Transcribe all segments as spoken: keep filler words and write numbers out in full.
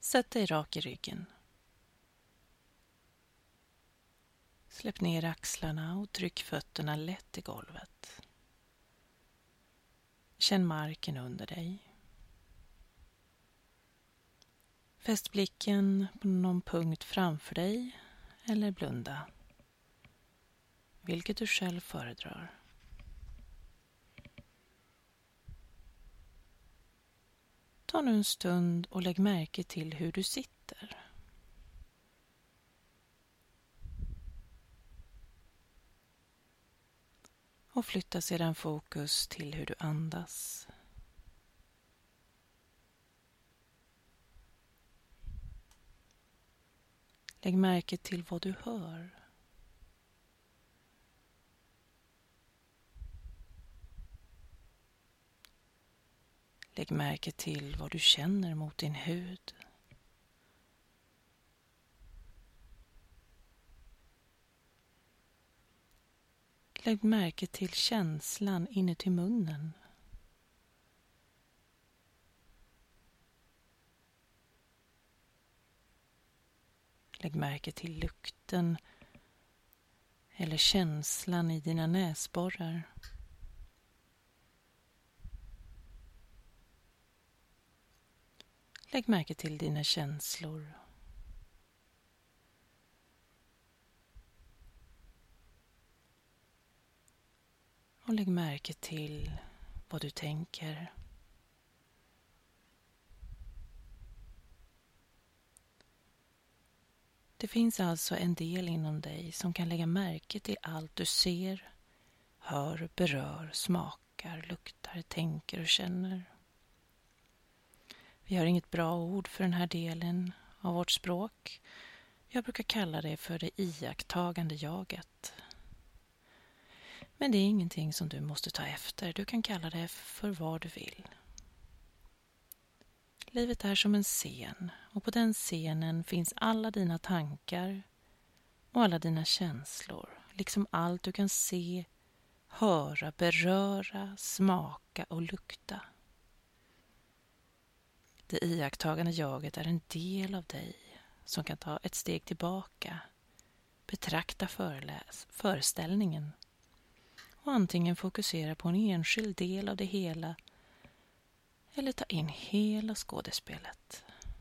Sätt dig rak i ryggen. Släpp ner axlarna och tryck fötterna lätt i golvet. Känn marken under dig. Fäst blicken på någon punkt framför dig eller blunda, vilket du själv föredrar. Ta nu en stund och lägg märke till hur du sitter. Och flytta sedan fokus till hur du andas. Lägg märke till vad du hör. Lägg märke till vad du känner mot din hud. Lägg märke till känslan inuti munnen. Lägg märke till lukten eller känslan i dina näsborrar. Lägg märke till dina känslor. Och lägg märke till vad du tänker. Det finns alltså en del inom dig som kan lägga märke till allt du ser, hör, berör, smakar, luktar, tänker och känner. Vi har inget bra ord för den här delen av vårt språk. Jag brukar kalla det för det iakttagande jaget. Men det är ingenting som du måste ta efter. Du kan kalla det för vad du vill. Livet är som en scen och på den scenen finns alla dina tankar och alla dina känslor. Liksom allt du kan se, höra, beröra, smaka och lukta. Det iakttagande jaget är en del av dig som kan ta ett steg tillbaka, betrakta föreläs- föreställningen och antingen fokusera på en enskild del av det hela eller ta in hela skådespelet.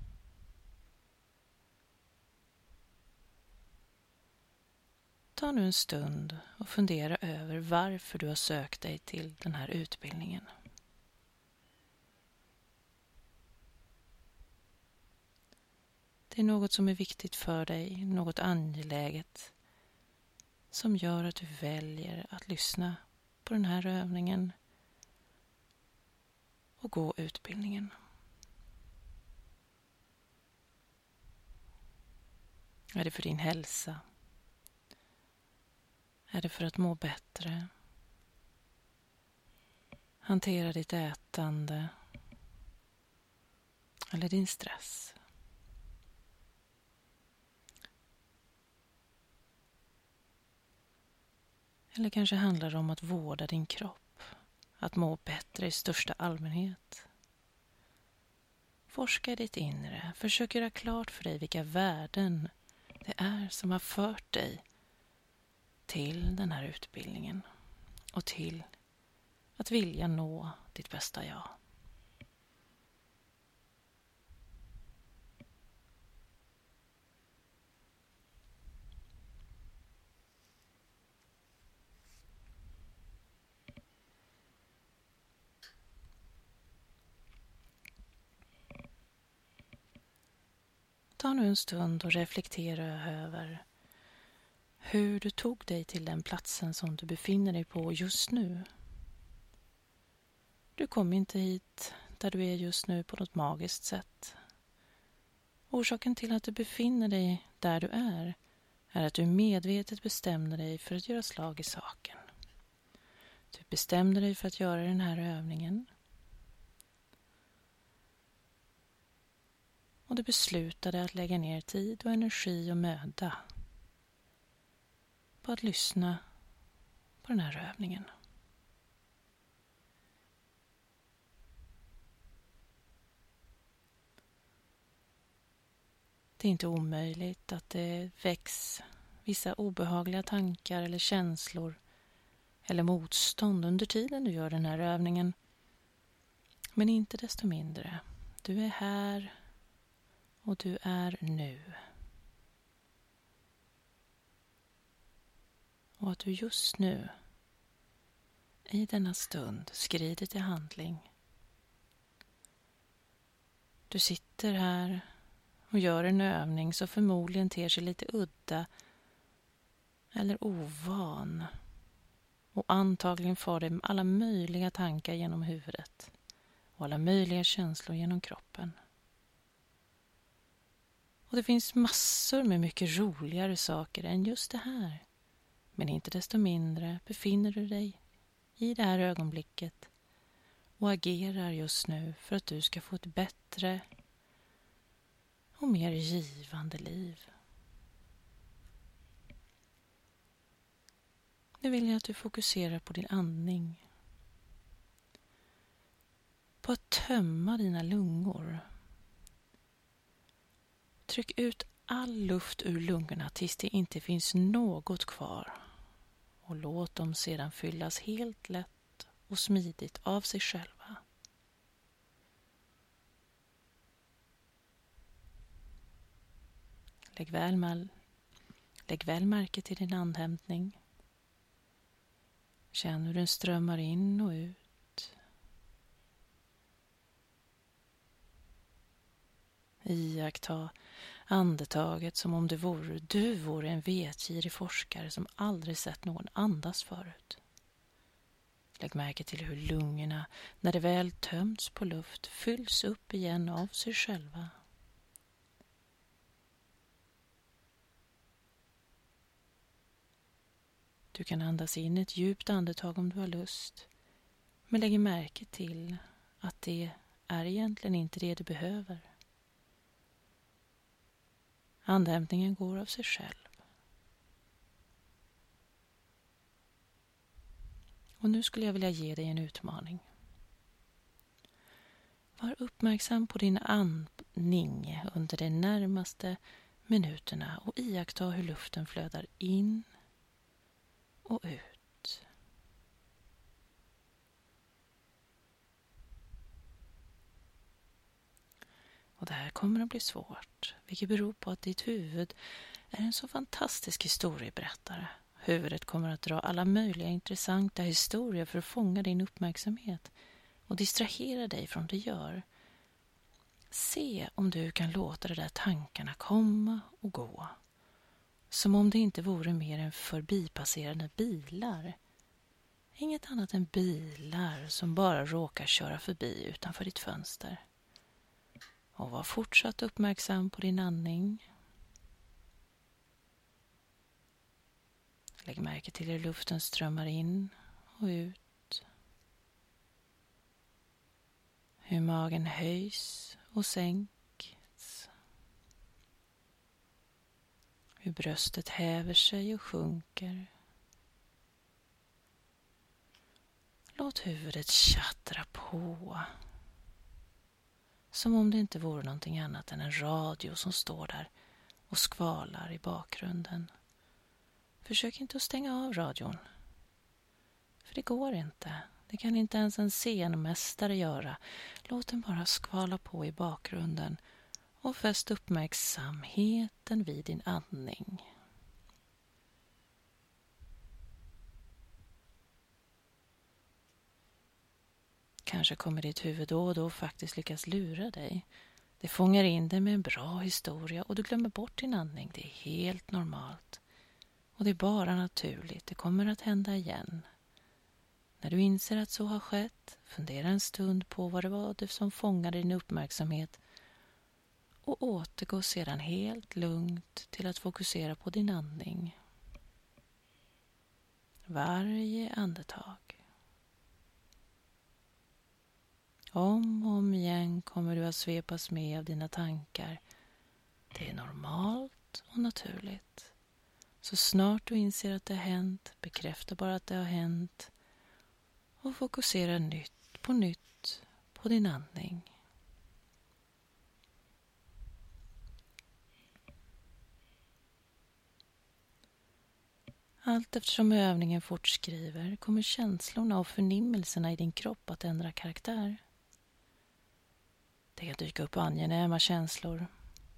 Ta nu en stund och fundera över varför du har sökt dig till den här utbildningen. Det är något som är viktigt för dig, något angeläget som gör att du väljer att lyssna på den här övningen och gå utbildningen. Är det för din hälsa? Är det för att må bättre? Hantera ditt ätande eller din stress? Eller kanske handlar det om att vårda din kropp, att må bättre i största allmänhet. Forska i ditt inre, försök göra klart för dig vilka värden det är som har fört dig till den här utbildningen och till att vilja nå ditt bästa jag. Ta nu en stund och reflektera över hur du tog dig till den platsen som du befinner dig på just nu. Du kom inte hit där du är just nu på något magiskt sätt. Orsaken till att du befinner dig där du är är att du medvetet bestämde dig för att göra slag i saken. Du bestämde dig för att göra den här övningen. Och du beslutade att lägga ner tid och energi och möda på att lyssna på den här övningen. Det är inte omöjligt att det väcks vissa obehagliga tankar eller känslor eller motstånd under tiden du gör den här övningen. Men inte desto mindre, du är här och du är nu. Och att du just nu, i denna stund, skrider till handling. Du sitter här och gör en övning som förmodligen ter sig lite udda eller ovan. Och antagligen får dig alla möjliga tankar genom huvudet och alla möjliga känslor genom kroppen. Och det finns massor med mycket roligare saker än just det här. Men inte desto mindre befinner du dig i det här ögonblicket och agerar just nu för att du ska få ett bättre och mer givande liv. Nu vill jag att du fokuserar på din andning. På att tömma dina lungor. Tryck ut all luft ur lungorna tills det inte finns något kvar. Och låt dem sedan fyllas helt lätt och smidigt av sig själva. Lägg väl, mal- Lägg väl märke till din andhämtning. Känn hur den strömmar in och ut. Iaktta andetaget som om det vore, du vore en vetgirig forskare som aldrig sett någon andas förut. Lägg märke till hur lungorna, när det väl tömts på luft, fylls upp igen av sig själva. Du kan andas in ett djupt andetag om du har lust, men lägg märke till att det är egentligen inte det du behöver. Andhämtningen går av sig själv. Och nu skulle jag vilja ge dig en utmaning. Var uppmärksam på din andning under de närmaste minuterna och iaktta hur luften flödar in och ut. Och det här kommer att bli svårt, vilket beror på att ditt huvud är en så fantastisk historieberättare. Huvudet kommer att dra alla möjliga intressanta historier för att fånga din uppmärksamhet och distrahera dig från det gör. Se om du kan låta de där tankarna komma och gå. Som om det inte vore mer än förbipasserande bilar. Inget annat än bilar som bara råkar köra förbi utanför ditt fönster. Och var fortsatt uppmärksam på din andning. Lägg märke till hur luften strömmar in och ut. Hur magen höjs och sänks. Hur bröstet häver sig och sjunker. Låt huvudet tjattra på. Som om det inte vore någonting annat än en radio som står där och skvalar i bakgrunden. Försök inte att stänga av radion. För det går inte. Det kan inte ens en scenmästare göra. Låt den bara skvala på i bakgrunden och fäst uppmärksamheten vid din andning. Kanske kommer ditt huvud då och då faktiskt lyckas lura dig. Det fångar in dig med en bra historia och du glömmer bort din andning. Det är helt normalt. Och det är bara naturligt. Det kommer att hända igen. När du inser att så har skett, fundera en stund på vad det var det som fångade din uppmärksamhet och återgå sedan helt lugnt till att fokusera på din andning. Varje andetag. Om och om igen kommer du att svepas med av dina tankar. Det är normalt och naturligt. Så snart du inser att det har hänt, bekräfta bara att det har hänt och fokusera nytt på nytt på din andning. Allt eftersom övningen fortskriver kommer känslorna och förnimmelserna i din kropp att ändra karaktär. Det kan dyka upp angenäma känslor.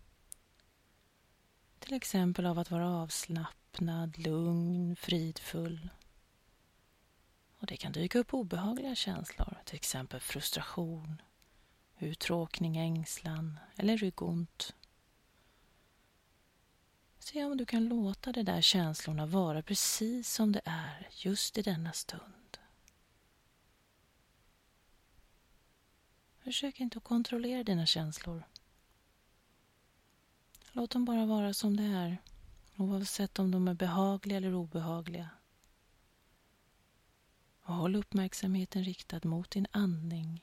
Till exempel av att vara avslappnad, lugn, fridfull. Och det kan dyka upp obehagliga känslor, till exempel frustration, uttråkning, ängslan eller ryggont. Se om du kan låta de där känslorna vara precis som det är just i denna stund. Försök inte att kontrollera dina känslor. Låt dem bara vara som det är, oavsett om de är behagliga eller obehagliga. Och håll uppmärksamheten riktad mot din andning.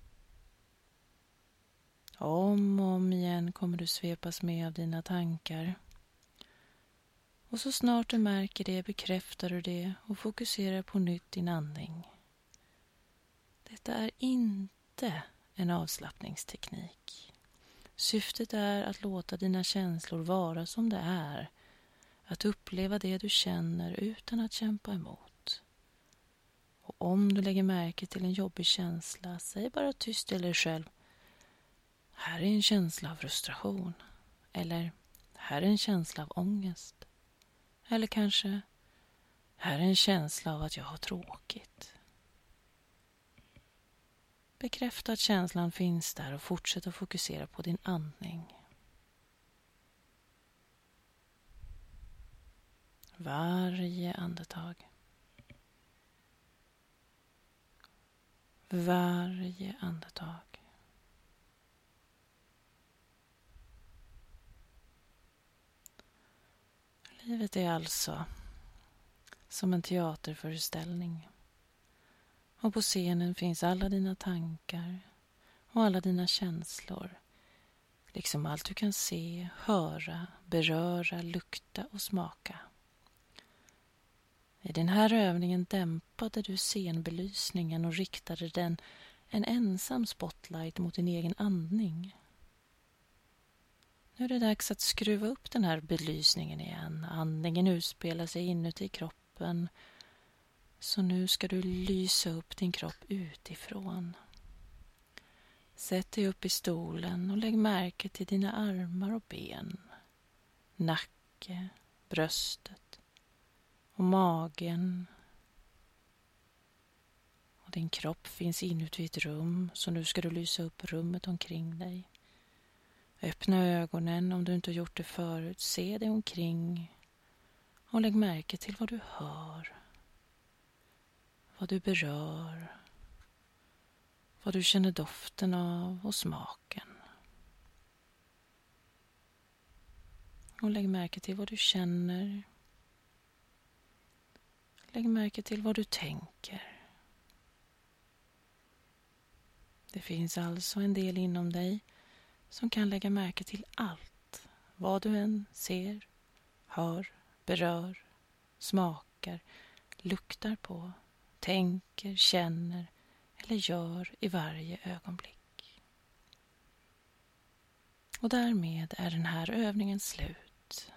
Om och om igen kommer du svepas med av dina tankar. Och så snart du märker det bekräftar du det och fokuserar på nytt din andning. Detta är inte en avslappningsteknik. Syftet är att låta dina känslor vara som det är. Att uppleva det du känner utan att kämpa emot. Och om du lägger märke till en jobbig känsla, säg bara tyst till dig själv. Här är en känsla av frustration. Eller här är en känsla av ångest. Eller kanske, här är en känsla av att jag har tråkigt. Bekräfta att känslan finns där och fortsätt att fokusera på din andning. Varje andetag. Varje andetag. Livet är alltså som en teaterföreställning. Och på scenen finns alla dina tankar och alla dina känslor. Liksom allt du kan se, höra, beröra, lukta och smaka. I den här övningen dämpade du scenbelysningen och riktade den en ensam spotlight mot din egen andning. Nu är det dags att skruva upp den här belysningen igen. Andningen utspelar sig inuti kroppen. Så nu ska du lysa upp din kropp utifrån. Sätt dig upp i stolen och lägg märke till dina armar och ben. Nacke, bröstet och magen. Och din kropp finns inuti ett rum, så nu ska du lysa upp rummet omkring dig. Öppna ögonen om du inte har gjort det förut. Se dig omkring och lägg märke till vad du hör. Vad du berör. Vad du känner doften av och smaken. Och lägg märke till vad du känner. Lägg märke till vad du tänker. Det finns alltså en del inom dig som kan lägga märke till allt. Vad du än ser, hör, berör, smakar, luktar på, tänker, känner eller gör i varje ögonblick. Och därmed är den här övningen slut.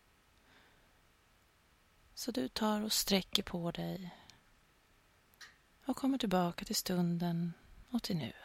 Så du tar och sträcker på dig och kommer tillbaka till stunden och till nuet.